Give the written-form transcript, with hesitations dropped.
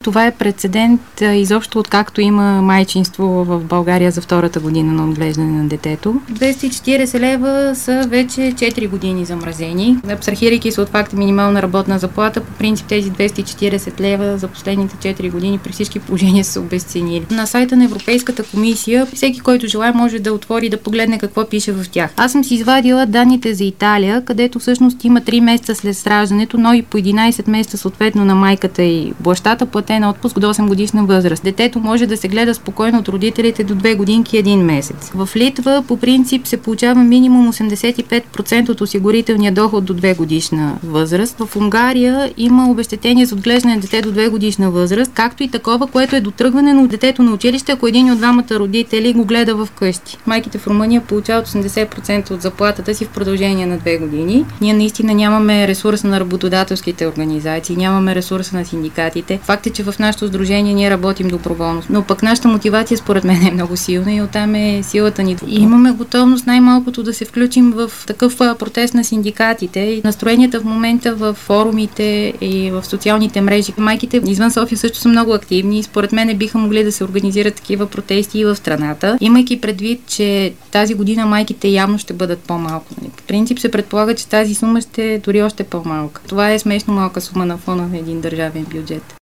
Това е прецедент изобщо откакто има майчинство в България за втората година на отглеждане на детето. 240 лева са вече 4 години замразени. Абстрахирайки се от факта минимална работна заплата, по принцип тези 240 лева за последните 4 години при всички положения са обезценили. На сайта на Европейската комисия всеки, който желае, може да отвори и да погледне какво пише в тях. Аз съм си извадила данните за Италия, където всъщност има 3 месеца след раждането, но и по 11 месеца съответно на майката и бащата платен отпуск до 8 годишна възраст. Детето може да се гледа спокойно от родителите до 2 годинки и 1 месец. В Литва по принцип се получава минимум 85% от осигурителния доход до 2 годишна възраст. В Унгария има обезщетение за отглеждане на дете до 2 годишна възраст, както и такова, което е до тръгване на детето на училище, ако един от двамата родители го гледа в къщи. Майките в Румъния получават 80% от заплатата си в продължение на 2 години. Ние наистина нямаме ресурса на работодателските организации, нямаме ресурса на синдикатите. Факт е, че в нашето сдружение ние работим доброволно, но пък нашата мотивация според мен е много силна и оттам е силата ни. И имаме готовност най-малкото да се включим в такъв протест на синдикатите. Настроенията в момента в форумите и в социалните мрежи. Майките извън София също са много активни и според мен биха могли да се организират такива протести и в страната, имайки предвид, че тази година майките явно ще бъдат по-малко. По принцип се предполага, че тази сума ще е дори още по-малка. Това е смешно малка сума на фона на един държавен бюджет.